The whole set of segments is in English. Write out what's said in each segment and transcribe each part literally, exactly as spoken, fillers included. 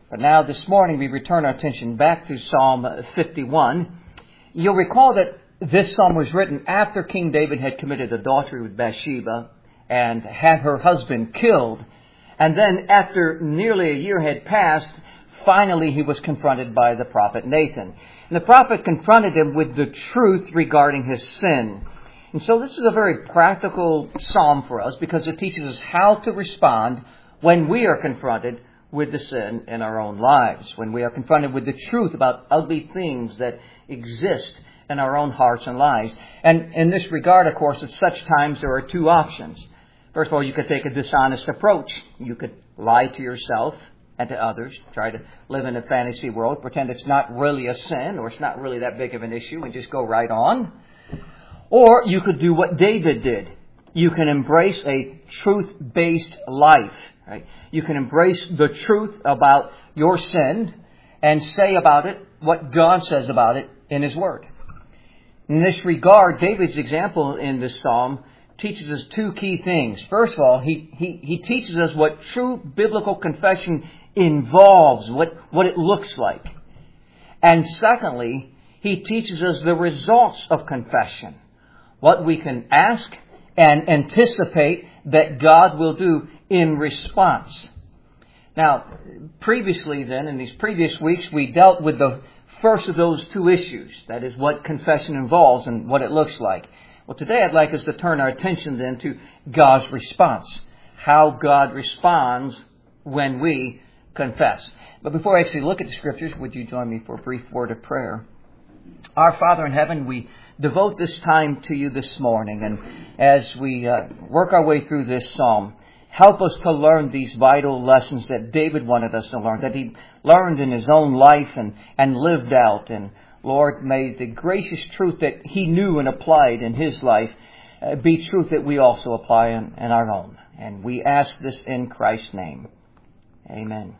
But now this morning we return our attention back to Psalm fifty-one. You'll recall that this psalm was written after King David had committed adultery with Bathsheba and had her husband killed. And then after nearly a year had passed, finally he was confronted by the prophet Nathan. And the prophet confronted him with the truth regarding his sin. And so this is a very practical psalm for us because it teaches us how to respond when we are confronted with the sin in our own lives, when we are confronted with the truth about ugly things that exist in our own hearts and lives. And in this regard, of course, at such times there are two options. First of all, you could take a dishonest approach. You could lie to yourself and to others, try to live in a fantasy world, pretend it's not really a sin or it's not really that big of an issue and just go right on. Or you could do what David did. You can embrace a truth-based life. Right? You can embrace the truth about your sin and say about it what God says about it in His Word. In this regard, David's example in this psalm teaches us two key things. First of all, he, he, he teaches us what true biblical confession involves, what, what it looks like. And secondly, he teaches us the results of confession, what we can ask and anticipate that God will do in response. Now, previously then, in these previous weeks, we dealt with the first of those two issues. That is what confession involves and what it looks like. Well, today I'd like us to turn our attention then to God's response. How God responds when we confess. But before I actually look at the Scriptures, would you join me for a brief word of prayer? Our Father in heaven, we devote this time to you this morning. And as we uh, work our way through this psalm, help us to learn these vital lessons that David wanted us to learn, that he learned in his own life and, and lived out. And Lord, may the gracious truth that he knew and applied in his life uh, be truth that we also apply in, in our own. And we ask this in Christ's name. Amen.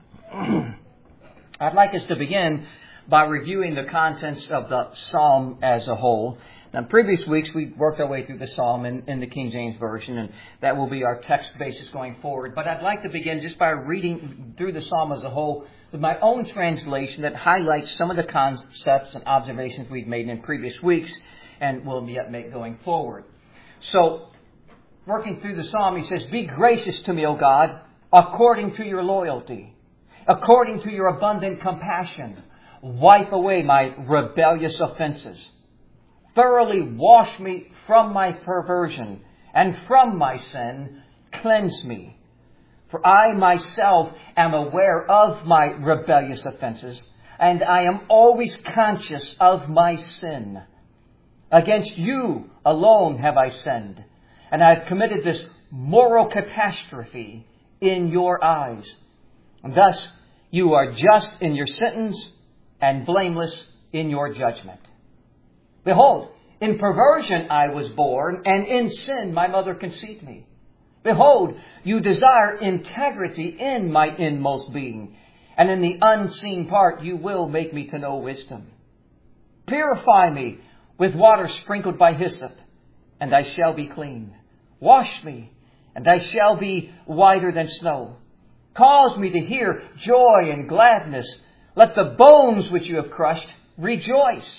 I'd like us to begin by reviewing the contents of the psalm as a whole. Now, in previous weeks, we worked our way through the psalm in, in the King James Version, and that will be our text basis going forward. But I'd like to begin just by reading through the psalm as a whole with my own translation that highlights some of the concepts and observations we've made in previous weeks and will yet make going forward. So, working through the psalm, he says, "Be gracious to me, O God, according to your loyalty, according to your abundant compassion. Wipe away my rebellious offenses. Thoroughly wash me from my perversion, and from my sin cleanse me. For I myself am aware of my rebellious offenses, and I am always conscious of my sin. Against you alone have I sinned, and I have committed this moral catastrophe in your eyes. And thus you are just in your sentence and blameless in your judgment. Behold, in perversion I was born, and in sin my mother conceived me. Behold, you desire integrity in my inmost being, and in the unseen part you will make me to know wisdom. Purify me with water sprinkled by hyssop, and I shall be clean. Wash me, and I shall be whiter than snow. Cause me to hear joy and gladness. Let the bones which you have crushed rejoice.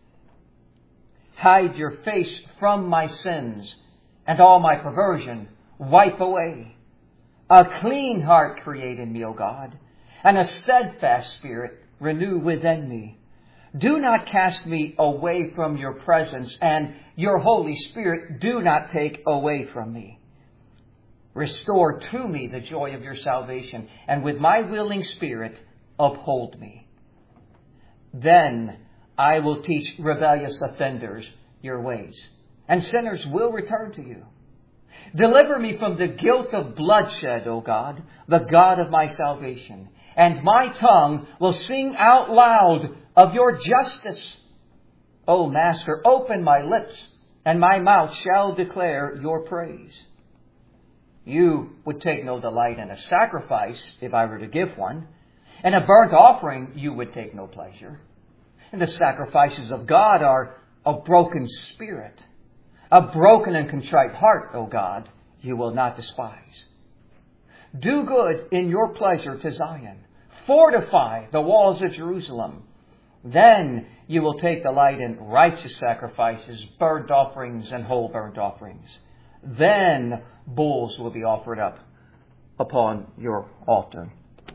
Hide your face from my sins, and all my perversion wipe away. A clean heart create in me, O God, and a steadfast spirit renew within me. Do not cast me away from your presence, and your Holy Spirit do not take away from me. Restore to me the joy of your salvation, and with my willing spirit uphold me. Then I will teach rebellious offenders your ways, and sinners will return to you. Deliver me from the guilt of bloodshed, O God, the God of my salvation, and my tongue will sing out loud of your justice. O Master, open my lips, and my mouth shall declare your praise. You would take no delight in a sacrifice if I were to give one. In a burnt offering you would take no pleasure. And the sacrifices of God are a broken spirit. A broken and contrite heart, O God, you will not despise. Do good in your pleasure to Zion. fortify the walls of Jerusalem. Then you will take delight in righteous sacrifices, burnt offerings, and whole burnt offerings. Then bulls will be offered up upon your altar.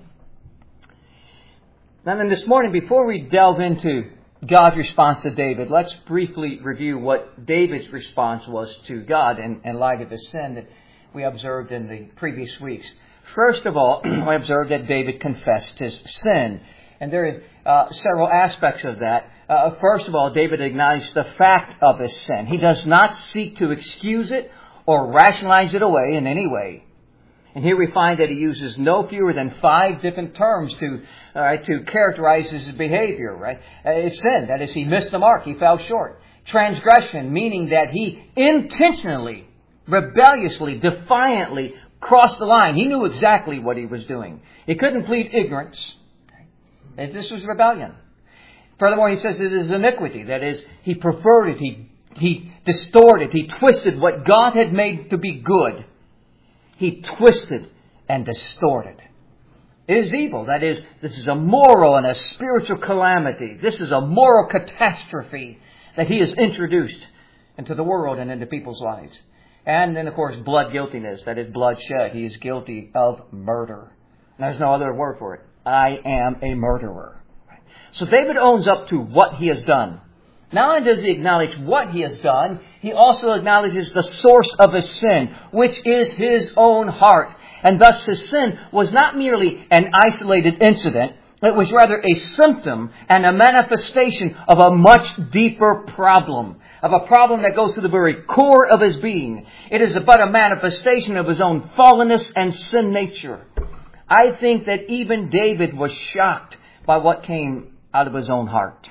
Now then, this morning, before we delve into God's response to David, let's briefly review what David's response was to God in, in light of the sin that we observed in the previous weeks. First of all, we observed that David confessed his sin. And there are uh, several aspects of that. Uh, first of all, David acknowledged the fact of his sin. He does not seek to excuse it or rationalize it away in any way. And here we find that he uses no fewer than five different terms to all right, to characterize his behavior. Right, uh, it's sin. That is, he missed the mark. He fell short. Transgression, meaning that he intentionally, rebelliously, defiantly crossed the line. He knew exactly what he was doing. He couldn't plead ignorance. This was rebellion. Furthermore, he says it is iniquity. That is, he perverted, he, he distorted, he twisted what God had made to be good. He twisted and distorted. It is evil. That is, this is a moral and a spiritual calamity. This is a moral catastrophe that he has introduced into the world and into people's lives. And then, of course, blood guiltiness. That is, bloodshed. He is guilty of murder. And there's no other word for it. I am a murderer. So David owns up to what he has done. Not only does he acknowledge what he has done, he also acknowledges the source of his sin, which is his own heart. And thus his sin was not merely an isolated incident. It was rather a symptom and a manifestation of a much deeper problem, of a problem that goes to the very core of his being. It is but a manifestation of his own fallenness and sin nature. I think that even David was shocked by what came out of his own heart.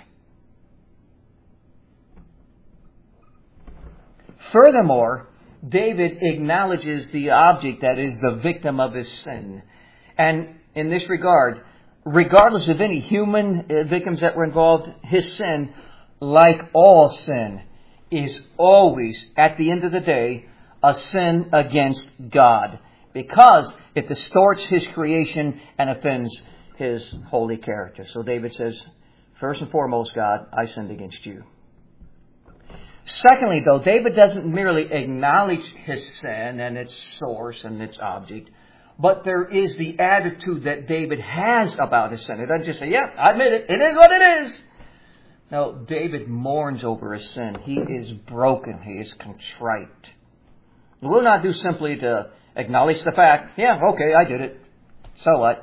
Furthermore, David acknowledges the object that is the victim of his sin. And in this regard, regardless of any human victims that were involved, his sin, like all sin, is always, at the end of the day, a sin against God. Because it distorts his creation and offends his holy character. So David says, first and foremost, God, I sinned against you. Secondly, though, David doesn't merely acknowledge his sin and its source and its object, but there is the attitude that David has about his sin. It doesn't just say, yeah, I admit it. It is what it is. No, David mourns over his sin. He is broken. He is contrite. He will not do simply to acknowledge the fact, yeah, okay, I did it. So what?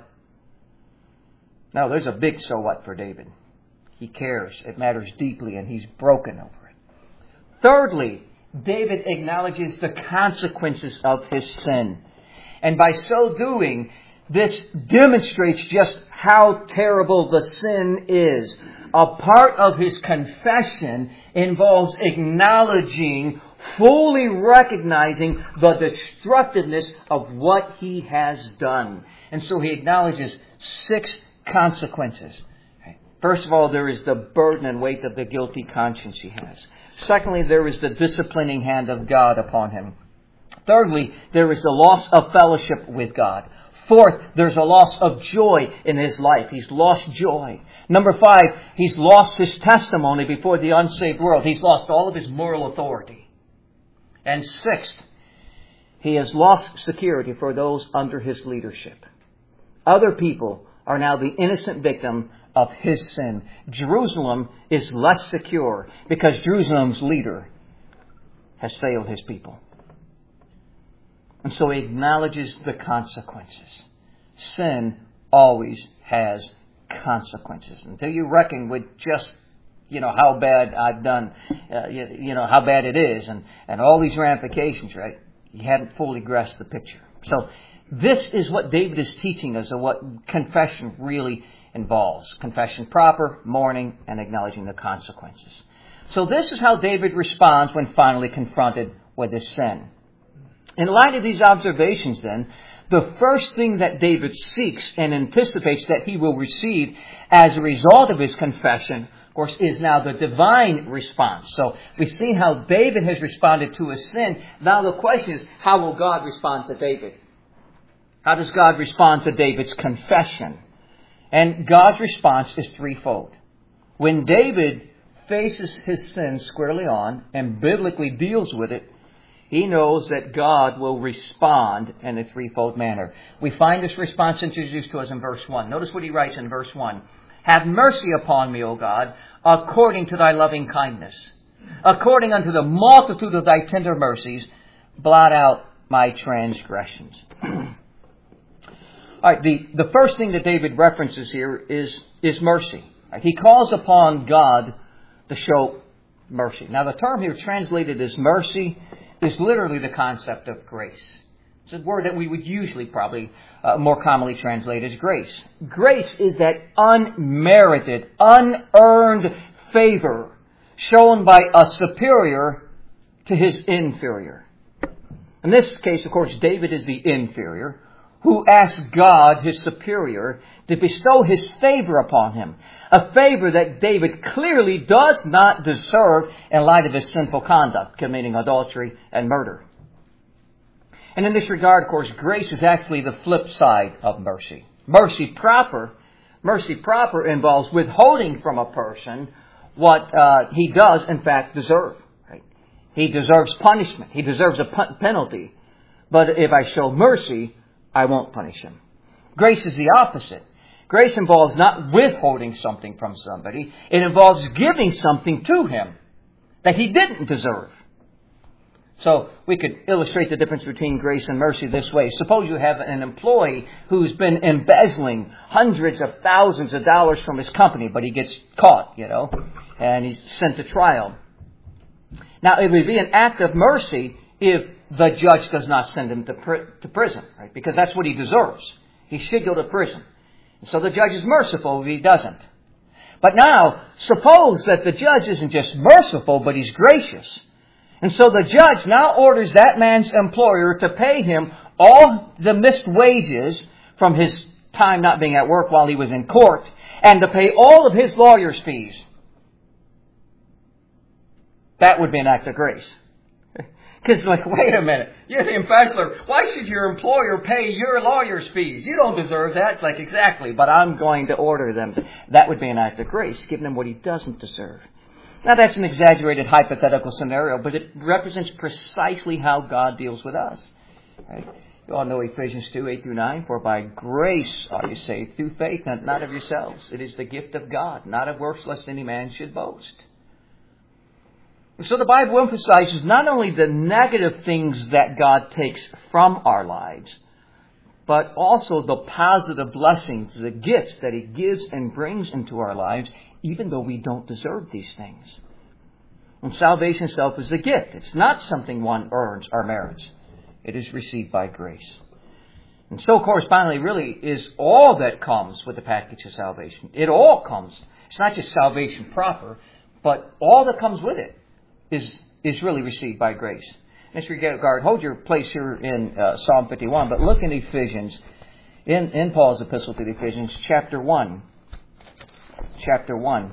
No, there's a big so what for David. He cares. It matters deeply, and he's broken over it. Thirdly, David acknowledges the consequences of his sin. And by so doing, this demonstrates just how terrible the sin is. A part of his confession involves acknowledging, fully recognizing the destructiveness of what he has done. And so he acknowledges six consequences. First of all, there is the burden and weight of the guilty conscience he has. Secondly, there is the disciplining hand of God upon him. Thirdly, there is the loss of fellowship with God. Fourth, there's a loss of joy in his life. He's lost joy. Number five, he's lost his testimony before the unsaved world. He's lost all of his moral authority. And sixth, he has lost security for those under his leadership. Other people are now the innocent victim of his sin. Jerusalem is less secure because Jerusalem's leader has failed his people. And so he acknowledges the consequences. Sin always has consequences. Until you reckon with just, you know, how bad I've done, uh, you, you know, how bad it is, and, and all these ramifications, right? You haven't fully grasped the picture. So this is what David is teaching us, of what confession really involves. Confession proper, mourning, and acknowledging the consequences. So this is how David responds when finally confronted with his sin. In light of these observations, then, the first thing that David seeks and anticipates that he will receive as a result of his confession, of course, is now the divine response. So we've seen how David has responded to his sin. Now the question is, how will God respond to David? How does God respond to David's confession? And God's response is threefold. When David faces his sin squarely on and biblically deals with it, he knows that God will respond in a threefold manner. We find this response introduced to us in verse one. Notice what he writes in verse one. Have mercy upon me, O God, according to thy loving kindness. According unto the multitude of thy tender mercies, blot out my transgressions. All right, the, the first thing that David references here is, is mercy. Right, he calls upon God to show mercy. Now, the term here translated as mercy is literally the concept of grace. It's a word that we would usually probably uh, more commonly translate as grace. Grace is that unmerited, unearned favor shown by a superior to his inferior. In this case, of course, David is the inferior who asks God, his superior, to bestow his favor upon him. A favor that David clearly does not deserve in light of his sinful conduct, committing adultery and murder. And in this regard, of course, grace is actually the flip side of mercy. Mercy proper, mercy proper involves withholding from a person what uh, he does, in fact, deserve. Right? He deserves punishment. He deserves a p- penalty. But if I show mercy, I won't punish him. Grace is the opposite. Grace involves not withholding something from somebody. It involves giving something to him that he didn't deserve. So we could illustrate the difference between grace and mercy this way. Suppose you have an employee who's been embezzling hundreds of thousands of dollars from his company, but he gets caught, you know, and he's sent to trial. Now, it would be an act of mercy if the judge does not send him to, pr- to prison, right? Because that's what he deserves. He should go to prison. And so the judge is merciful if he doesn't. But now, suppose that the judge isn't just merciful, but he's gracious. And so the judge now orders that man's employer to pay him all the missed wages from his time not being at work while he was in court, and to pay all of his lawyer's fees. That would be an act of grace. Because, like, wait a minute, you're the embezzler. Why should your employer pay your lawyer's fees? You don't deserve that. It's like, exactly, but I'm going to order them. That would be an act of grace, giving him what he doesn't deserve. Now, that's an exaggerated hypothetical scenario, but it represents precisely how God deals with us. Right? You all know Ephesians two, eight through nine. For by grace are you saved through faith, and not of yourselves. It is the gift of God, not of works, lest any man should boast. So the Bible emphasizes not only the negative things that God takes from our lives, but also the positive blessings, the gifts that He gives and brings into our lives, even though we don't deserve these things. And salvation itself is a gift. It's not something one earns or merits. It is received by grace. And so correspondingly really is all that comes with the package of salvation. It all comes. It's not just salvation proper, but all that comes with it is is really received by grace. In this regard, hold your place here in uh, Psalm fifty-one, but look in Ephesians, in, in Paul's epistle to the Ephesians, chapter one. Chapter one.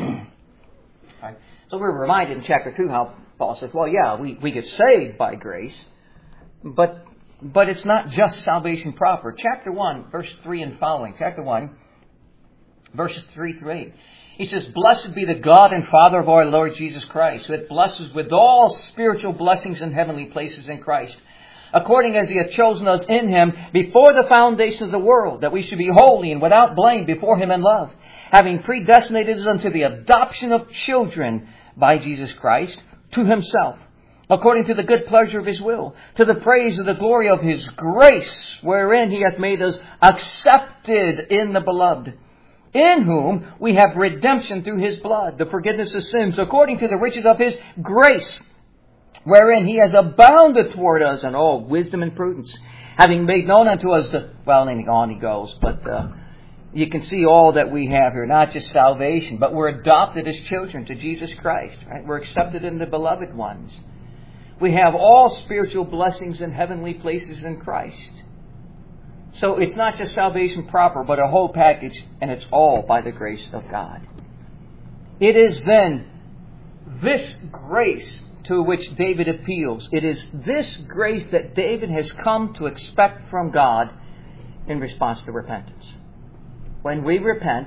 Right. So we're reminded in chapter two how Paul says, well, yeah, we, we get saved by grace, but but it's not just salvation proper. Chapter one, verse three and following. Chapter one, verses three through eight. He says, blessed be the God and Father of our Lord Jesus Christ, who hath blessed us with all spiritual blessings in heavenly places in Christ, according as He hath chosen us in Him before the foundation of the world, that we should be holy and without blame before Him in love, having predestinated us unto the adoption of children by Jesus Christ to Himself, according to the good pleasure of His will, to the praise of the glory of His grace, wherein He hath made us accepted in the Beloved, in whom we have redemption through His blood, the forgiveness of sins, according to the riches of His grace, wherein He has abounded toward us in all wisdom and prudence, having made known unto us the, well, on he goes, but uh, you can see all that we have here, not just salvation, but we're adopted as children to Jesus Christ, right? We're accepted in the beloved ones. We have all spiritual blessings in heavenly places in Christ. So it's not just salvation proper, but a whole package, and it's all by the grace of God. It is then this grace to which David appeals. It is this grace that David has come to expect from God in response to repentance. when we repent,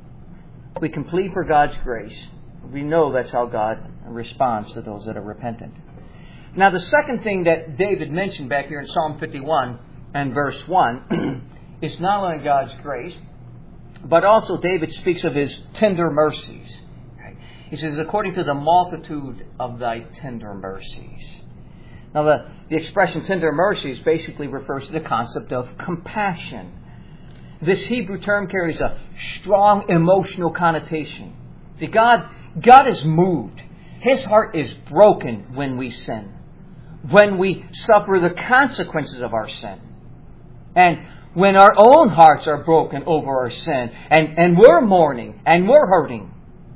we can plead for God's grace. We know that's how God responds to those that are repentant. Now, the second thing that David mentioned back here in Psalm fifty-one and verse one is not only God's grace, but also David speaks of His tender mercies. He says, according to the multitude of thy tender mercies. Now, the, the expression tender mercies basically refers to the concept of compassion. This Hebrew term carries a strong emotional connotation. See, God, God is moved. His heart is broken when we sin, when we suffer the consequences of our sin. And when our own hearts are broken over our sin, and, and we're mourning, and we're hurting.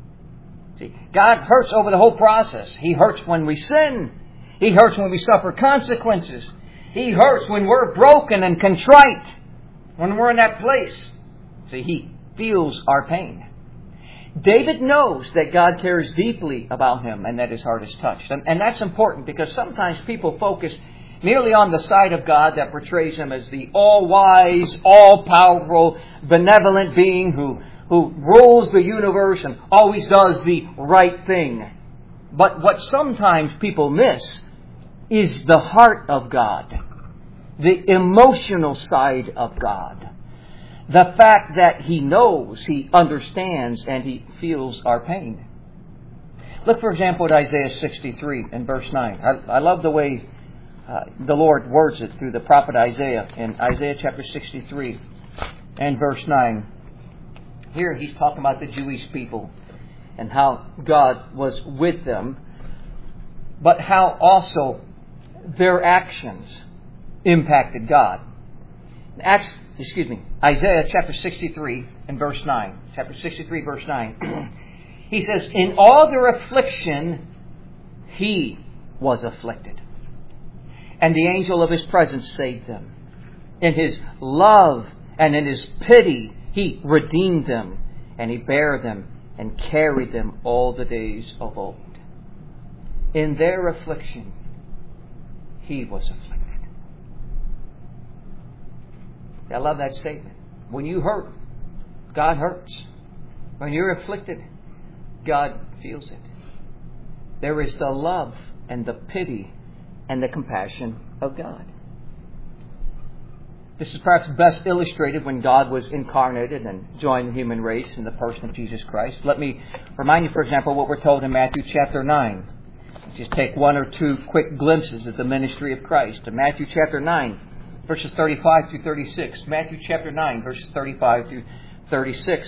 See, God hurts over the whole process. He hurts when we sin. He hurts when we suffer consequences. He hurts when we're broken and contrite, when we're in that place. See, He feels our pain. David knows that God cares deeply about him and that his heart is touched. And, and that's important because sometimes people focus merely on the side of God that portrays Him as the all-wise, all-powerful, benevolent being who, who rules the universe and always does the right thing. But what sometimes people miss is the heart of God, the emotional side of God. The fact that He knows, He understands, and He feels our pain. Look, for example, at Isaiah sixty-three and verse nine. I, I love the way uh, the Lord words it through the prophet Isaiah in Isaiah chapter sixty-three and verse nine. Here He's talking about the Jewish people and how God was with them, but how also their actions impacted God. Acts, excuse me, Isaiah chapter sixty-three and verse nine. Chapter sixty-three, verse nine. He says, in all their affliction, He was afflicted, and the angel of His presence saved them. In His love and in His pity, He redeemed them, and He bare them and carried them all the days of old. In their affliction, He was afflicted. I love that statement. When you hurt, God hurts. When you're afflicted, God feels it. There is the love and the pity and the compassion of God. This is perhaps best illustrated when God was incarnated and joined the human race in the person of Jesus Christ. Let me remind you, for example, what we're told in Matthew chapter nine. Just take one or two quick glimpses of the ministry of Christ. In Matthew chapter nine, verses thirty-five through thirty-six. Matthew chapter nine, verses thirty-five through thirty-six.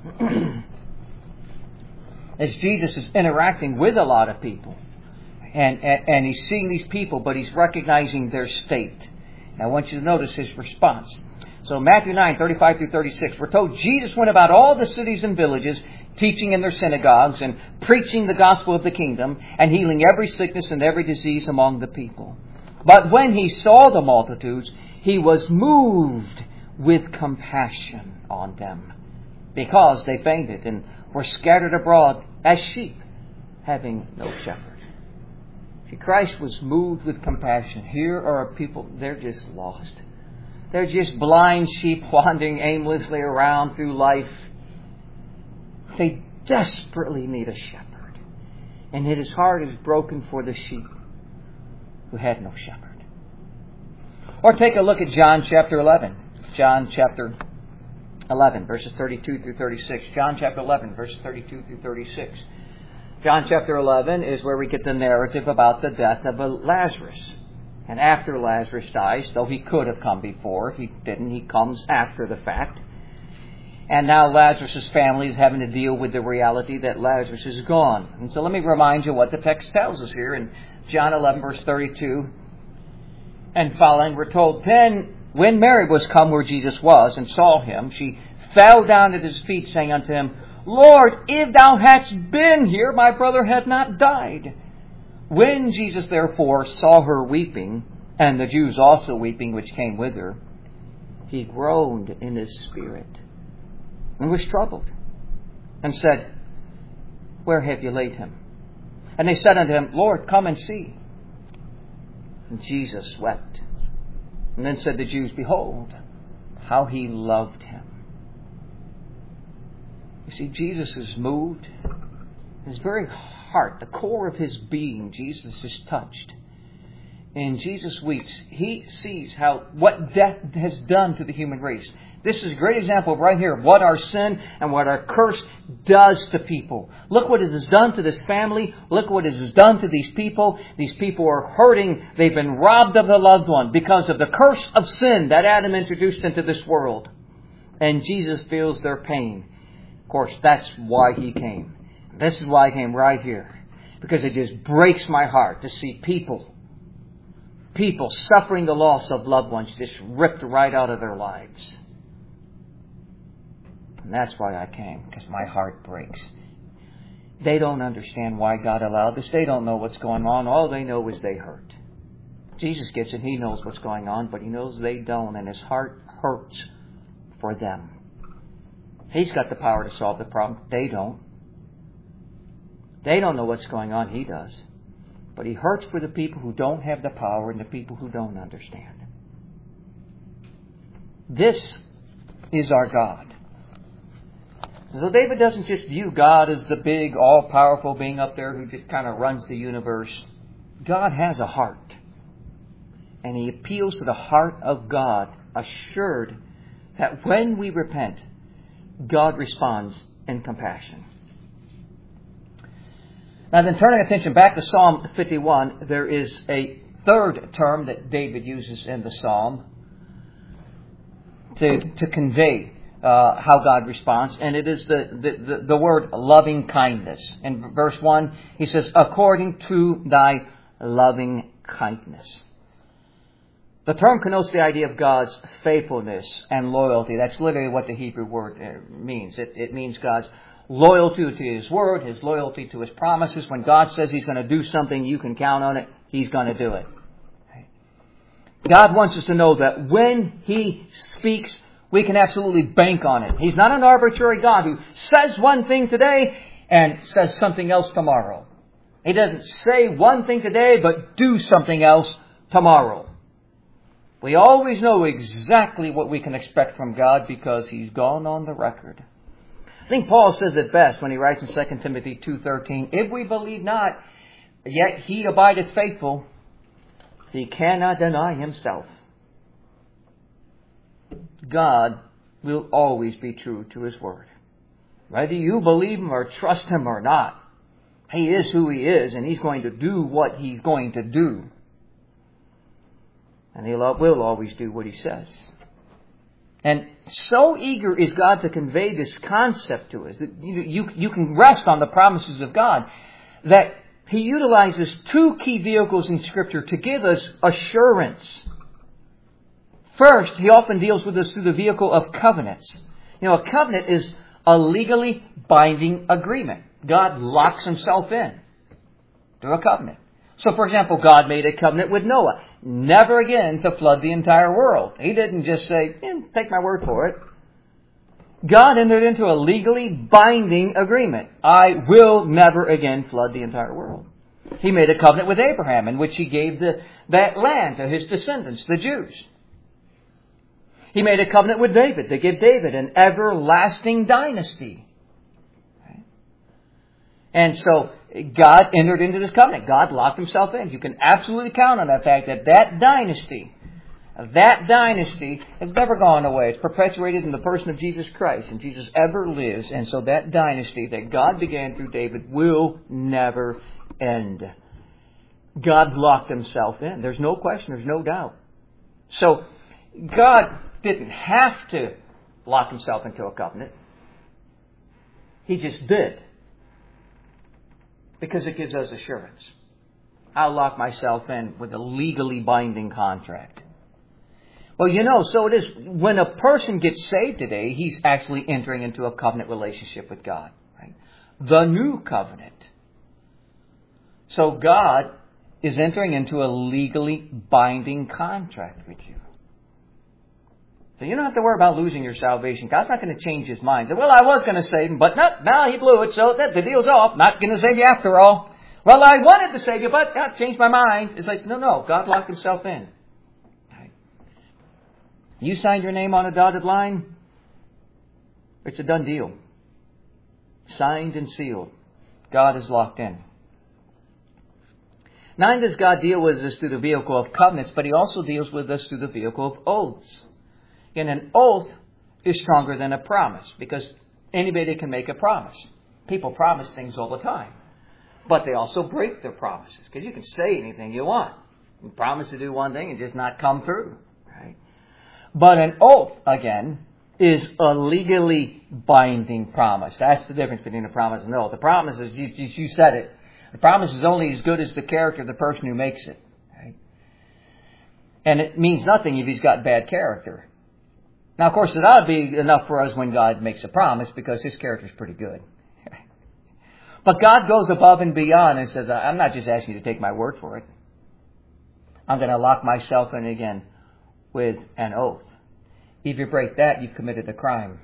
As Jesus is interacting with a lot of people, and, and, and He's seeing these people, but He's recognizing their state. And I want you to notice His response. So Matthew nine, thirty-five through thirty-six, we're told Jesus went about all the cities and villages, teaching in their synagogues and preaching the gospel of the kingdom and healing every sickness and every disease among the people. But when He saw the multitudes, He was moved with compassion on them, because they fainted and were scattered abroad as sheep, having no shepherd. See, Christ was moved with compassion. Here are people, they're just lost. They're just blind sheep wandering aimlessly around through life. They desperately need a shepherd. And His heart is broken for the sheep who had no shepherd. Or take a look at John chapter eleven. John chapter eleven, verses thirty-two through thirty-six. John chapter eleven, verses thirty-two through thirty-six. John chapter eleven is where we get the narrative about the death of Lazarus. And after Lazarus dies, though he could have come before, he didn't. He comes after the fact. And now Lazarus' family is having to deal with the reality that Lazarus is gone. And so let me remind you what the text tells us here in John eleven, verse thirty-two and following. We're told, then when Mary was come where Jesus was and saw Him, she fell down at His feet, saying unto Him, Lord, if Thou hadst been here, my brother had not died. When Jesus therefore saw her weeping, and the Jews also weeping which came with her, He groaned in His spirit, and was troubled, and said, Where have you laid him? And they said unto Him, Lord, come and see. And Jesus wept. And then said the Jews, Behold, how He loved Him. You see, Jesus is moved. His very heart, the core of His being, Jesus is touched. And Jesus weeps. He sees how what death has done to the human race. This is a great example right here of what our sin and what our curse does to people. Look what it has done to this family. Look what it has done to these people. These people are hurting. They've been robbed of a loved one because of the curse of sin that Adam introduced into this world. And Jesus feels their pain. Of course, that's why He came. This is why He came right here. Because it just breaks my heart to see people, people suffering the loss of loved ones just ripped right out of their lives. And that's why I came, because my heart breaks. They don't understand why God allowed this. They don't know what's going on. All they know is they hurt. Jesus gets it. He knows what's going on, but He knows they don't, and His heart hurts for them. He's got the power to solve the problem. They don't. They don't know what's going on. He does. But He hurts for the people who don't have the power and the people who don't understand. This is our God. So David doesn't just view God as the big, all-powerful being up there who just kind of runs the universe. God has a heart. And He appeals to the heart of God, assured that when we repent, God responds in compassion. Now then, turning attention back to Psalm fifty-one, there is a third term that David uses in the Psalm to, to convey Uh, how God responds, and it is the, the, the, the word loving kindness. In verse one, he says, according to thy loving kindness. The term connotes the idea of God's faithfulness and loyalty. That's literally what the Hebrew word means. It, it means God's loyalty to His word, His loyalty to His promises. When God says He's going to do something, you can count on it. He's going to do it. God wants us to know that when He speaks, we can absolutely bank on it. He's not an arbitrary God who says one thing today and says something else tomorrow. He doesn't say one thing today but do something else tomorrow. We always know exactly what we can expect from God because He's gone on the record. I think Paul says it best when he writes in Second Timothy two thirteen, if we believe not, yet He abideth faithful, He cannot deny Himself. God will always be true to His word. Whether you believe Him or trust Him or not, He is who He is, and He's going to do what He's going to do. And He will always do what He says. And so eager is God to convey this concept to us that you, you, you can rest on the promises of God, that He utilizes two key vehicles in Scripture to give us assurance. First, He often deals with us through the vehicle of covenants. You know, a covenant is a legally binding agreement. God locks Himself in through a covenant. So, for example, God made a covenant with Noah, never again to flood the entire world. He didn't just say, eh, take my word for it. God entered into a legally binding agreement. I will never again flood the entire world. He made a covenant with Abraham in which He gave the, that land to his descendants, the Jews. He made a covenant with David to give David an everlasting dynasty. And so God entered into this covenant. God locked Himself in. You can absolutely count on the fact that that dynasty, that dynasty has never gone away. It's perpetuated in the person of Jesus Christ, and Jesus ever lives. And so that dynasty that God began through David will never end. God locked Himself in. There's no question. There's no doubt. So God didn't have to lock Himself into a covenant. He just did. Because it gives us assurance. I'll lock myself in with a legally binding contract. Well, you know, so it is. When a person gets saved today, he's actually entering into a covenant relationship with God. Right? The new covenant. So God is entering into a legally binding contract with you. So you don't have to worry about losing your salvation. God's not going to change His mind. Say, well, I was going to save him, but not, now He blew it, so that, the deal's off. Not going to save you after all. Well, I wanted to save you, but God changed my mind. It's like, no, no, God locked Himself in. Right. You signed your name on a dotted line, it's a done deal. Signed and sealed. God is locked in. Not only does God deal with us through the vehicle of covenants, but He also deals with us through the vehicle of oaths. And an oath is stronger than a promise, because anybody can make a promise. People promise things all the time. But they also break their promises, because you can say anything you want. You promise to do one thing and just not come through. Right? But an oath, again, is a legally binding promise. That's the difference between a promise and an oath. The promise is, you, you said it. The promise is only as good as the character of the person who makes it. Right? And it means nothing if he's got bad character. Now, of course, it ought to be enough for us when God makes a promise, because His character is pretty good. But God goes above and beyond and says, I'm not just asking you to take my word for it. I'm going to lock myself in again with an oath. If you break that, you've committed a crime.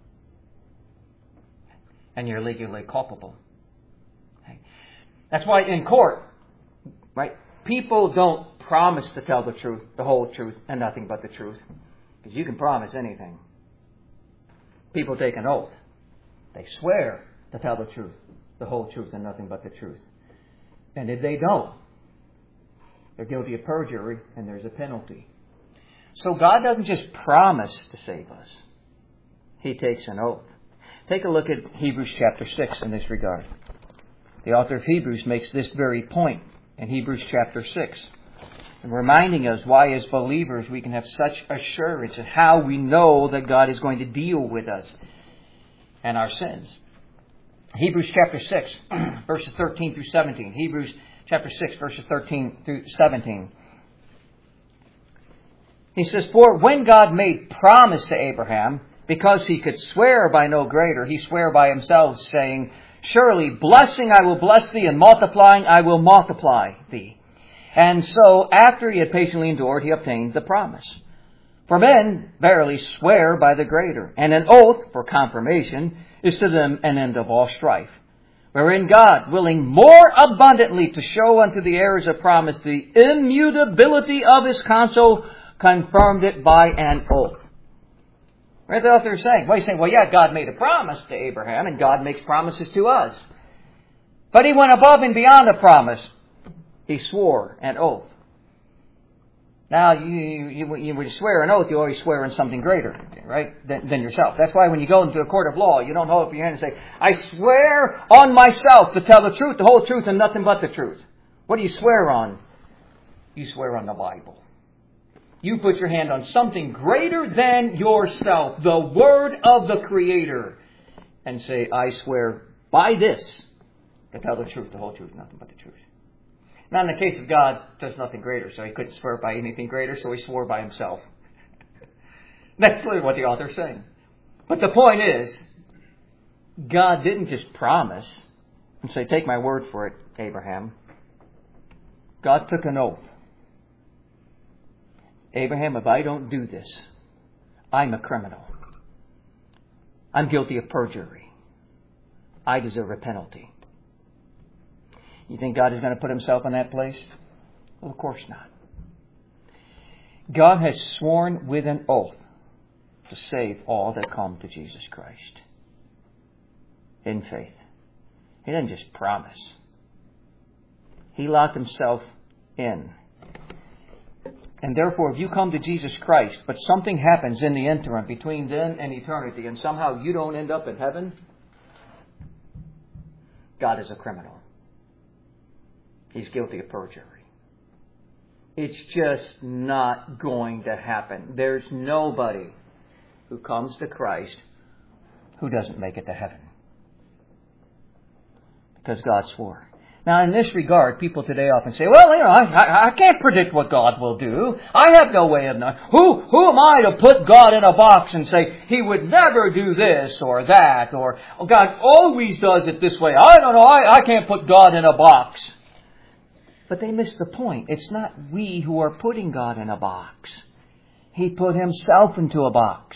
And you're legally culpable. Okay. That's why in court, right, people don't promise to tell the truth, the whole truth, and nothing but the truth. Because you can promise anything. People take an oath. They swear to tell the truth, the whole truth, and nothing but the truth. And if they don't, they're guilty of perjury, and there's a penalty. So God doesn't just promise to save us. He takes an oath. Take a look at Hebrews chapter six in this regard. The author of Hebrews makes this very point in Hebrews chapter six, and reminding us why as believers we can have such assurance and how we know that God is going to deal with us and our sins. Hebrews chapter six, verses thirteen through seventeen. Hebrews chapter six, verses thirteen through seventeen. He says, For when God made promise to Abraham, because he could swear by no greater, he sware by himself, saying, Surely blessing I will bless thee, and multiplying I will multiply thee. And so, after he had patiently endured, he obtained the promise. For men verily swear by the greater, and an oath for confirmation is to them an end of all strife. Wherein God, willing more abundantly to show unto the heirs of promise the immutability of His counsel, confirmed it by an oath. Right, the author is saying, well, he's saying, well, yeah, God made a promise to Abraham, and God makes promises to us. But He went above and beyond the promise. He swore an oath. Now, you, you, you when you swear an oath, you always swear in something greater, right, than, than yourself. That's why when you go into a court of law, you don't hold up your hand and say, I swear on myself to tell the truth, the whole truth, and nothing but the truth. What do you swear on? You swear on the Bible. You put your hand on something greater than yourself, the Word of the Creator, and say, I swear by this to tell the truth, the whole truth, nothing but the truth. Now, in the case of God, there's nothing greater, so He couldn't swear by anything greater, so He swore by Himself. That's clearly what the author's saying. But the point is, God didn't just promise and say, take my word for it, Abraham. God took an oath. Abraham, if I don't do this, I'm a criminal. I'm guilty of perjury. I deserve a penalty. You think God is going to put Himself in that place? Well, of course not. God has sworn with an oath to save all that come to Jesus Christ in faith. He didn't just promise. He locked Himself in. And therefore, if you come to Jesus Christ, but something happens in the interim between then and eternity, and somehow you don't end up in heaven, God is a criminal. He's guilty of perjury. It's just not going to happen. There's nobody who comes to Christ who doesn't make it to heaven. Because God swore. Now, in this regard, people today often say, well, you know, I, I, I can't predict what God will do. I have no way of knowing. Who, who am I to put God in a box and say, He would never do this or that, or oh, God always does it this way. I don't know. I, I can't put God in a box. But they miss the point. It's not we who are putting God in a box. He put Himself into a box.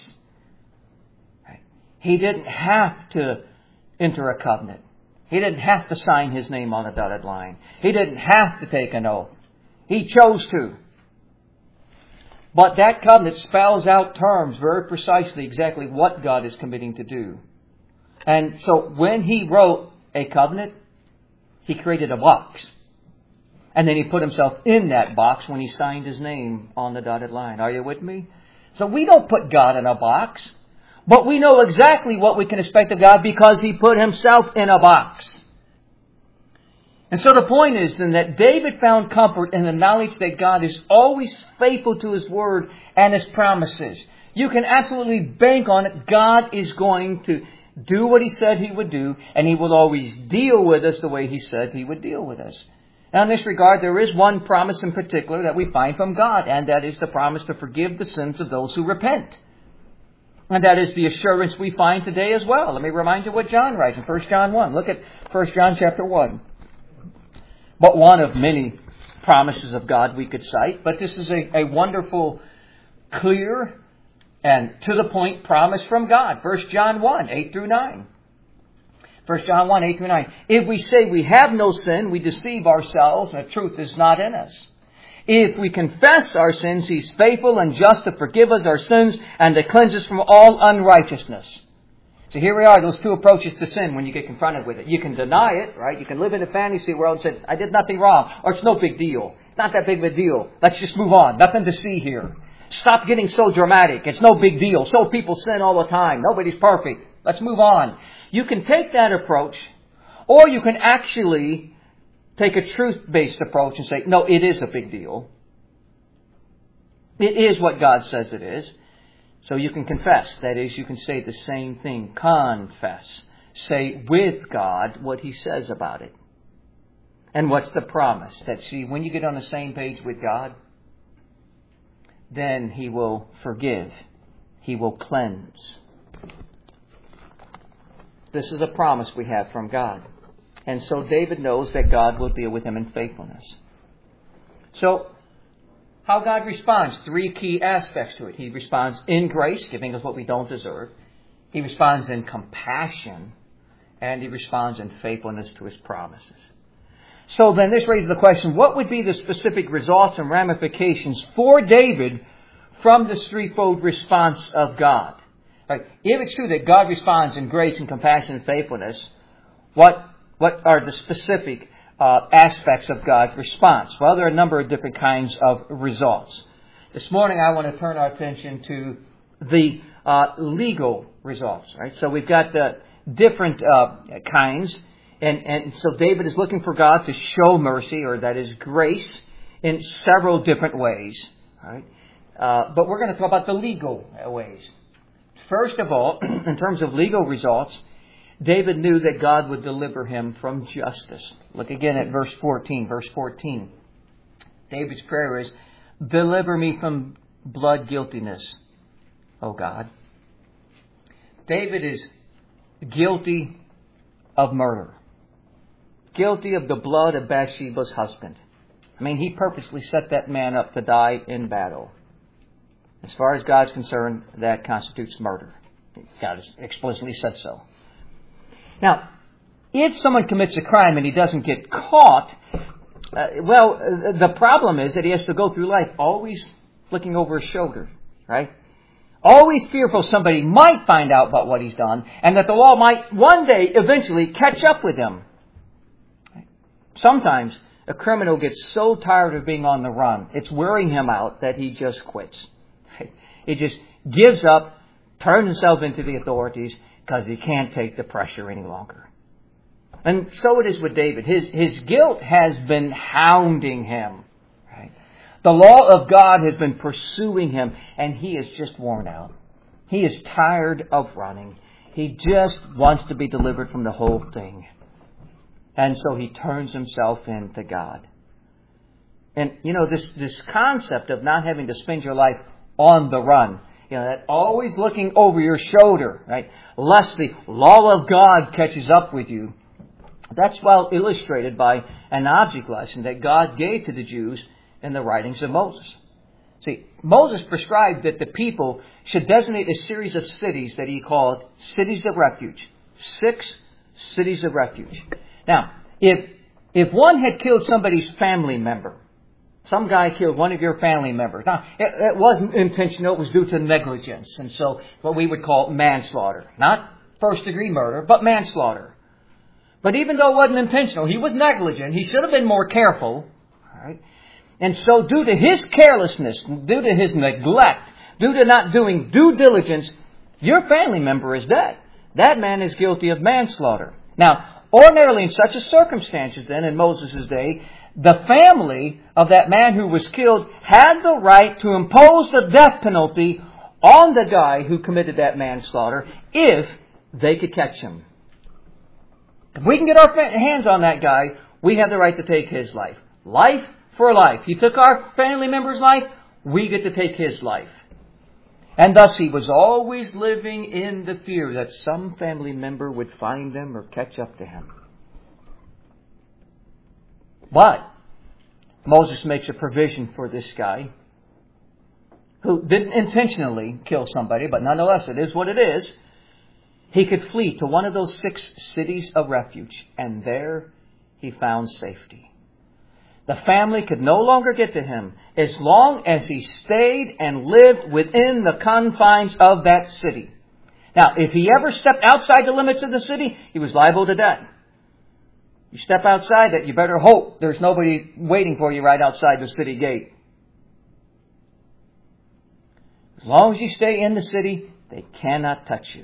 He didn't have to enter a covenant. He didn't have to sign His name on the dotted line. He didn't have to take an oath. He chose to. But that covenant spells out terms very precisely exactly what God is committing to do. And so when he wrote a covenant, he created a box. And then he put himself in that box when he signed his name on the dotted line. Are you with me? So we don't put God in a box, but we know exactly what we can expect of God because he put himself in a box. And so the point is then that David found comfort in the knowledge that God is always faithful to his word and his promises. You can absolutely bank on it. God is going to do what he said he would do, and he will always deal with us the way he said he would deal with us. Now, in this regard, there is one promise in particular that we find from God, and that is the promise to forgive the sins of those who repent. And that is the assurance we find today as well. Let me remind you what John writes in First John one. Look at First John chapter one. But one of many promises of God we could cite, but this is a, a wonderful, clear, and to the point promise from God. First John one, eight through nine. First John one, eight through nine. If we say we have no sin, we deceive ourselves, and the truth is not in us. If we confess our sins, he's faithful and just to forgive us our sins and to cleanse us from all unrighteousness. So here we are, those two approaches to sin when you get confronted with it. You can deny it, right? You can live in a fantasy world and say, I did nothing wrong, or it's no big deal. It's not that big of a deal. Let's just move on. Nothing to see here. Stop getting so dramatic. It's no big deal. So people sin all the time. Nobody's perfect. Let's move on. You can take that approach, or you can actually take a truth-based approach and say, no, it is a big deal. It is what God says it is. So you can confess. That is, you can say the same thing. Confess. Say with God what he says about it. And what's the promise? That, see, when you get on the same page with God, then he will forgive. He will cleanse. This is a promise we have from God. And so David knows that God will deal with him in faithfulness. So, how God responds? Three key aspects to it. He responds in grace, giving us what we don't deserve. He responds in compassion. And he responds in faithfulness to his promises. So then this raises the question, what would be the specific results and ramifications for David from this threefold response of God? Right? If it's true that God responds in grace and compassion and faithfulness, what, what are the specific uh, aspects of God's response? Well, there are a number of different kinds of results. This morning I want to turn our attention to the uh, legal results. Right? So we've got the different uh, kinds. And, and so David is looking for God to show mercy, or that is grace, in several different ways. Right? Uh, but we're going to talk about the legal ways. First of all, in terms of legal results, David knew that God would deliver him from justice. Look again at verse fourteen. Verse fourteen. David's prayer is, deliver me from blood guiltiness, O God. David is guilty of murder. Guilty of the blood of Bathsheba's husband. I mean, he purposely set that man up to die in battle. As far as God's concerned, that constitutes murder. God has explicitly said so. Now, if someone commits a crime and he doesn't get caught, uh, well, uh, the problem is that he has to go through life always looking over his shoulder, right? Always fearful somebody might find out about what he's done, and that the law might one day eventually catch up with him. Sometimes a criminal gets so tired of being on the run, it's wearing him out, that he just quits. He just gives up, turns himself into the authorities because he can't take the pressure any longer. And so it is with David. His, his guilt has been hounding him. Right? The law of God has been pursuing him, and he is just worn out. He is tired of running. He just wants to be delivered from the whole thing. And so he turns himself in to God. And, you know, this, this concept of not having to spend your life on the run, you know, that always looking over your shoulder, right, lest the law of God catches up with you. That's well illustrated by an object lesson that God gave to the Jews in the writings of Moses. See, Moses prescribed that the people should designate a series of cities that he called cities of refuge. Six cities of refuge. Now, if if one had killed somebody's family member, some guy killed one of your family members. Now, it, it wasn't intentional. It was due to negligence. And so what we would call manslaughter. Not first degree murder, but manslaughter. But even though it wasn't intentional, he was negligent. He should have been more careful. All right? And so due to his carelessness, due to his neglect, due to not doing due diligence, your family member is dead. That man is guilty of manslaughter. Now, ordinarily in such a circumstances then, in Moses' day, the family of that man who was killed had the right to impose the death penalty on the guy who committed that manslaughter if they could catch him. If we can get our hands on that guy, we have the right to take his life. Life for life. He took our family member's life, we get to take his life. And thus he was always living in the fear that some family member would find him or catch up to him. But Moses makes a provision for this guy who didn't intentionally kill somebody, but nonetheless it is what it is. He could flee to one of those six cities of refuge, and there he found safety. The family could no longer get to him as long as he stayed and lived within the confines of that city. Now, if he ever stepped outside the limits of the city, he was liable to death. You step outside that, you better hope there's nobody waiting for you right outside the city gate. As long as you stay in the city, they cannot touch you.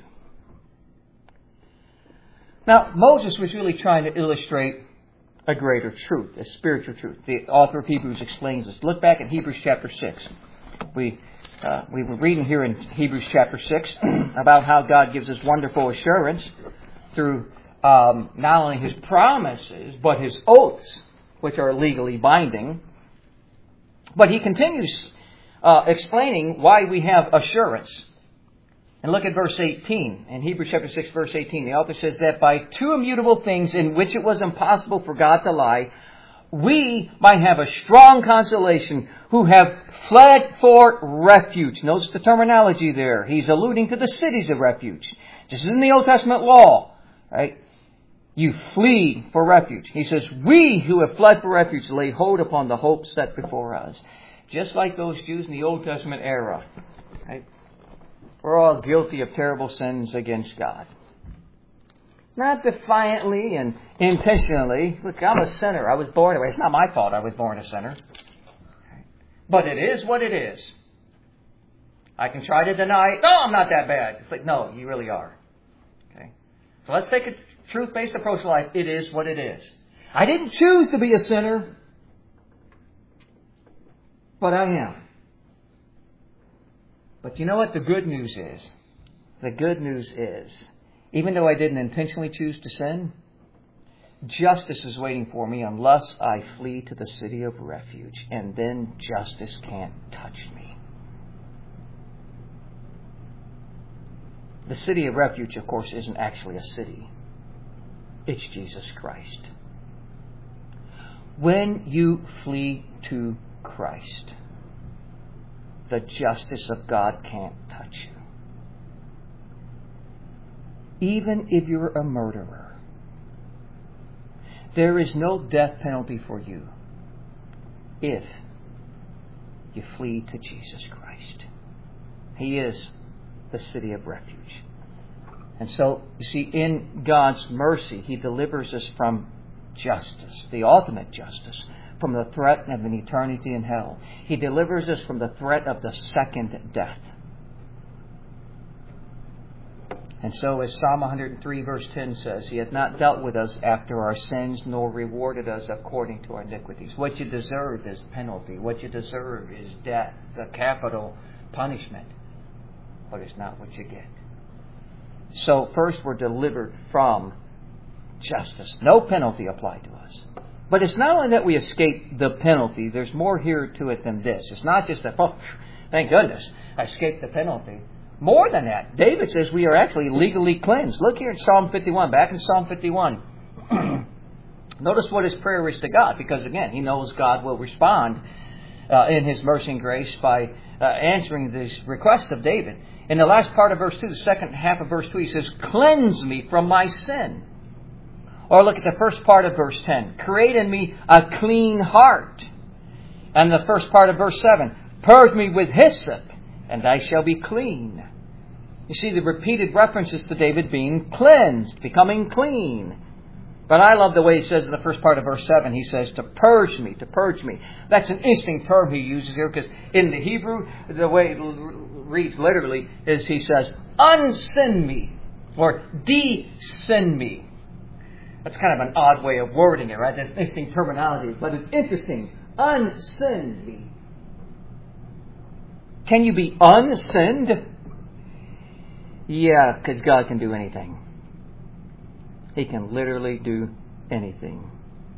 Now, Moses was really trying to illustrate a greater truth, a spiritual truth. The author of Hebrews explains this. Look back at Hebrews chapter six. We uh, we were reading here in Hebrews chapter six about how God gives us wonderful assurance through um, not only His promises, but His oaths, which are legally binding. But he continues uh, explaining why we have assurance. And look at verse eighteen. In Hebrews chapter six, verse eighteen, the author says that by two immutable things in which it was impossible for God to lie, we might have a strong consolation who have fled for refuge. Notice the terminology there. He's alluding to the cities of refuge. Just as in the Old Testament law, right? You flee for refuge. He says, we who have fled for refuge lay hold upon the hope set before us. Just like those Jews in the Old Testament era, right? We're all guilty of terrible sins against God. Not defiantly and intentionally. Look, I'm a sinner. I was born away. It's not my fault I was born a sinner. But it is what it is. I can try to deny it. No, I'm not that bad. It's like, no, you really are. Okay. So let's take a truth-based approach to life. It is what it is. I didn't choose to be a sinner, but I am. But you know what the good news is? The good news is, even though I didn't intentionally choose to sin, justice is waiting for me unless I flee to the city of refuge. And then justice can't touch me. The city of refuge, of course, isn't actually a city. It's Jesus Christ. When you flee to Christ, the justice of God can't touch you. Even if you're a murderer, there is no death penalty for you if you flee to Jesus Christ. He is the city of refuge. And so, you see, in God's mercy, He delivers us from justice, the ultimate justice, from the threat of an eternity in hell. He delivers us from the threat of the second death. And so, as Psalm one hundred three verse ten says, He hath not dealt with us after our sins, nor rewarded us according to our iniquities. What you deserve is penalty. What you deserve is death, the capital punishment. But it's not what you get. So, first we're delivered from justice. No penalty applied to us. But it's not only that we escape the penalty. There's more here to it than this. It's not just that, oh, thank goodness, I escaped the penalty. More than that, David says we are actually legally cleansed. Look here at Psalm fifty-one. Back in Psalm fifty-one. Notice what his prayer is to God. Because again, he knows God will respond uh, in His mercy and grace by uh, answering this request of David. In the last part of verse two, the second half of verse two, he says, cleanse me from my sin. Or look at the first part of verse ten. Create in me a clean heart. And the first part of verse seven. Purge me with hyssop, and I shall be clean. You see the repeated references to David being cleansed, becoming clean. But I love the way he says in the first part of verse seven, he says, to purge me, to purge me. That's an interesting term he uses here, because in the Hebrew, the way it reads literally is he says, unsin me, or de-sin me. That's kind of an odd way of wording it, right? That's interesting terminology, but it's interesting. Unsin me. Can you be unsinned? Yeah, because God can do anything. He can literally do anything.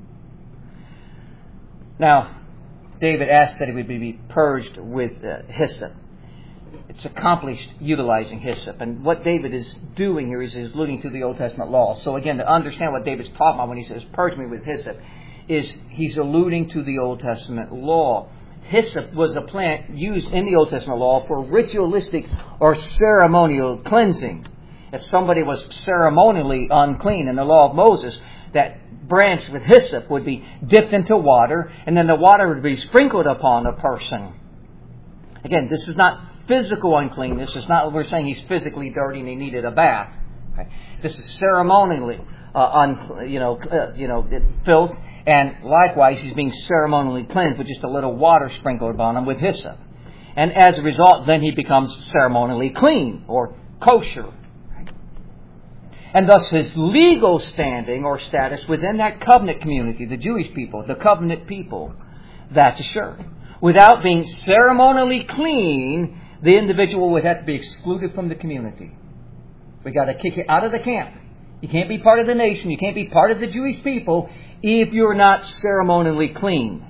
Now, David asked that he would be purged with uh, hyssop. It's accomplished utilizing hyssop. And what David is doing here is he's alluding to the Old Testament law. So again, to understand what David's talking about when he says, purge me with hyssop, is he's alluding to the Old Testament law. Hyssop was a plant used in the Old Testament law for ritualistic or ceremonial cleansing. If somebody was ceremonially unclean in the law of Moses, that branch with hyssop would be dipped into water, and then the water would be sprinkled upon a person. Again, this is not physical uncleanness. It's not we're saying he's physically dirty and he needed a bath. Okay? This is ceremonially, uh, un, you know, uh, you know, filth, and likewise he's being ceremonially cleansed with just a little water sprinkled upon him with hyssop, and as a result, then he becomes ceremonially clean or kosher. And thus his legal standing or status within that covenant community, the Jewish people, the covenant people, that's assured. Without being ceremonially clean, the individual would have to be excluded from the community. We've got to kick you out of the camp. You can't be part of the nation. You can't be part of the Jewish people if you're not ceremonially clean.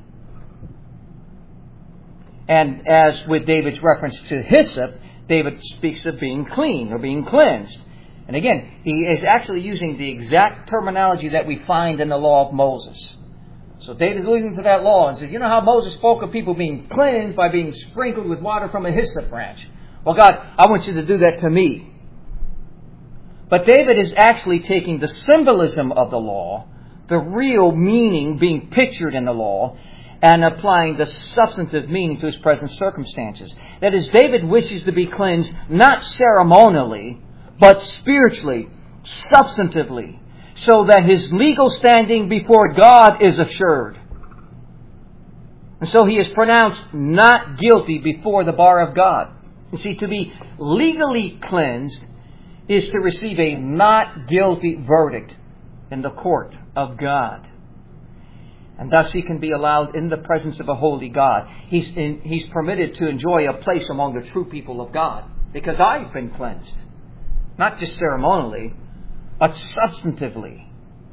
And as with David's reference to hyssop, David speaks of being clean or being cleansed. And again, he is actually using the exact terminology that we find in the law of Moses. So David's alluding to that law and says, you know how Moses spoke of people being cleansed by being sprinkled with water from a hyssop branch? Well, God, I want you to do that to me. But David is actually taking the symbolism of the law, the real meaning being pictured in the law, and applying the substantive meaning to his present circumstances. That is, David wishes to be cleansed not ceremonially, but spiritually, substantively, so that his legal standing before God is assured. And so he is pronounced not guilty before the bar of God. You see, to be legally cleansed is to receive a not guilty verdict in the court of God. And thus he can be allowed in the presence of a holy God. He's, in, he's permitted to enjoy a place among the true people of God, because I've been cleansed. Not just ceremonially, but substantively.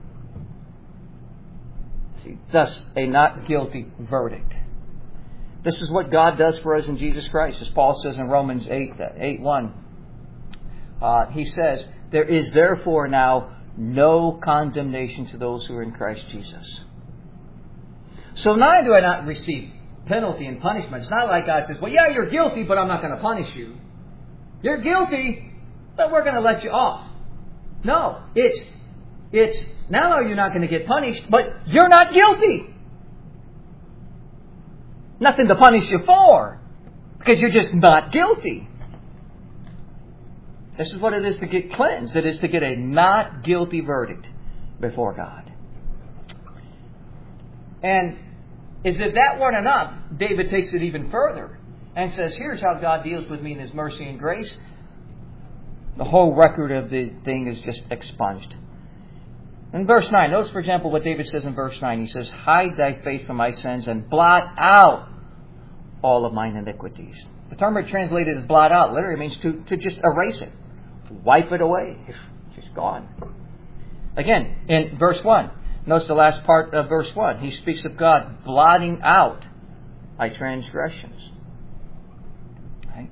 See, thus, a not guilty verdict. This is what God does for us in Jesus Christ. As Paul says in Romans eight, eight one, uh, he says, there is therefore now no condemnation to those who are in Christ Jesus. So neither do I not receive penalty and punishment. It's not like God says, well, yeah, you're guilty, but I'm not going to punish you. You're guilty, but we're going to let you off. No, it's, it's, now you're not going to get punished, but you're not guilty. Nothing to punish you for, because you're just not guilty. This is what it is to get cleansed. It is to get a not guilty verdict before God. And as if that weren't enough, David takes it even further and says, here's how God deals with me in His mercy and grace. The whole record of the thing is just expunged. In verse nine, notice, for example, what David says in verse nine. He says, hide thy face from my sins and blot out all of mine iniquities. The term translated as blot out literally means to, to just erase it. Wipe it away. It's just gone. Again, in verse one, notice the last part of verse one. He speaks of God blotting out thy transgressions. Right?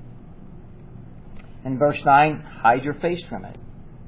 In verse nine, hide your face from it.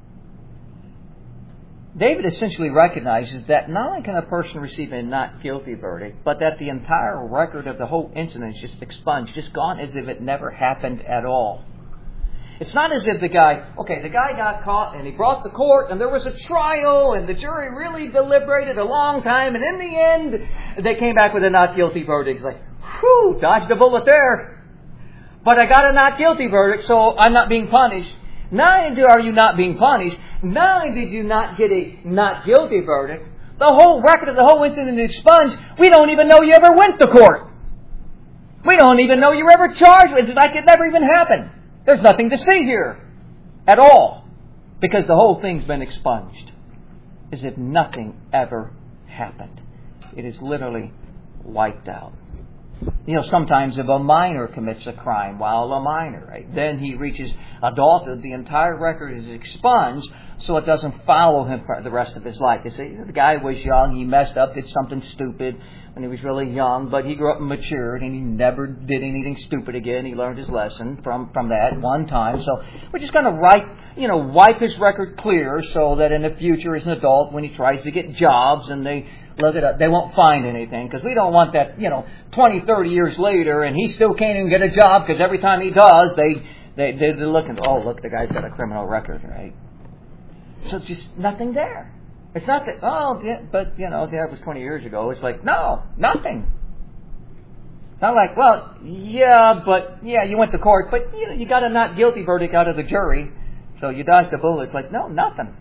David essentially recognizes that not only can a person receive a not guilty verdict, but that the entire record of the whole incident is just expunged, just gone as if it never happened at all. It's not as if the guy, okay, the guy got caught and he brought to court and there was a trial and the jury really deliberated a long time, and in the end they came back with a not guilty verdict. It's like, whew, dodged a bullet there. But I got a not guilty verdict, so I'm not being punished. Not only are you not being punished, not only did you not get a not guilty verdict, the whole record of the whole incident is expunged. We don't even know you ever went to court. We don't even know you were ever charged with it. It's like it never even happened. There's nothing to see here at all. Because the whole thing's been expunged. As if nothing ever happened. It is literally wiped out. You know, sometimes if a minor commits a crime while a minor, right, then he reaches adulthood, the entire record is expunged so it doesn't follow him for the rest of his life. You see, the guy was young, he messed up, did something stupid when he was really young, but he grew up and matured and he never did anything stupid again. He learned his lesson from, from that one time. So we're just going to write, you know, wipe his record clear so that in the future as an adult, when he tries to get jobs and they look it up, they won't find anything, because we don't want that, you know, twenty, thirty years later and he still can't even get a job because every time he does, they, they, they're looking, oh, look, the guy's got a criminal record, right? So it's just nothing there. It's not that, oh, yeah, but, you know, that was twenty years ago. It's like, no, nothing. It's not like, well, yeah, but, yeah, you went to court, but, you know, you got a not guilty verdict out of the jury, so you dodged the bullet. It's like, no, nothing.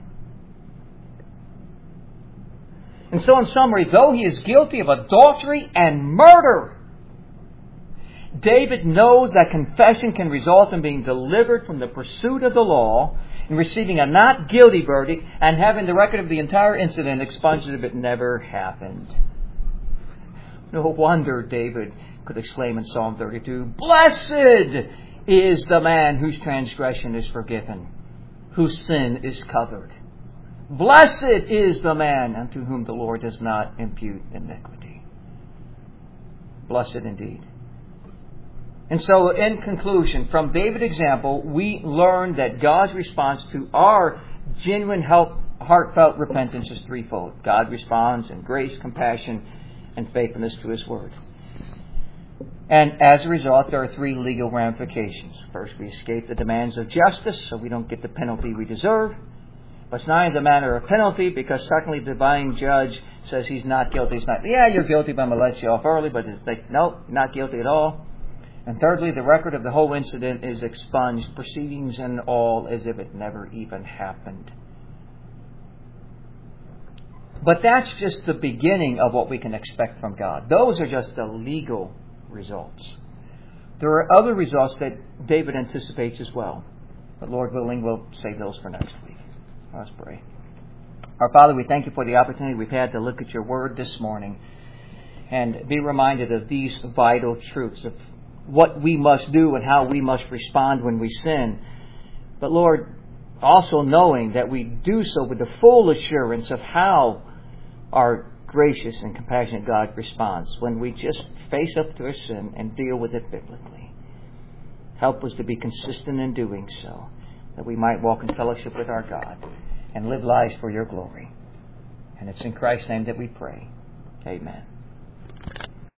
And so in summary, though he is guilty of adultery and murder, David knows that confession can result in being delivered from the pursuit of the law and receiving a not guilty verdict and having the record of the entire incident expunged as if it never happened. No wonder David could exclaim in Psalm thirty-two, "Blessed is the man whose transgression is forgiven, whose sin is covered. Blessed is the man unto whom the Lord does not impute iniquity." Blessed indeed. And so, in conclusion, from David's example, we learn that God's response to our genuine, heartfelt repentance is threefold. God responds in grace, compassion, and faithfulness to His Word. And as a result, there are three legal ramifications. First, we escape the demands of justice, so we don't get the penalty we deserve. But it's not in the matter of penalty, because secondly, the divine judge says he's not guilty. He's not, yeah, you're guilty, but I'm going to let you off early. But it's like, nope, not guilty at all. And thirdly, the record of the whole incident is expunged, proceedings and all, as if it never even happened. But that's just the beginning of what we can expect from God. Those are just the legal results. There are other results that David anticipates as well. But Lord willing, we'll save those for next week. Let's pray. Our Father, we thank you for the opportunity we've had to look at your Word this morning and be reminded of these vital truths of what we must do and how we must respond when we sin. But Lord, also knowing that we do so with the full assurance of how our gracious and compassionate God responds when we just face up to our sin and deal with it biblically. Help us to be consistent in doing so, that we might walk in fellowship with our God and live lives for your glory. And it's in Christ's name that we pray. Amen.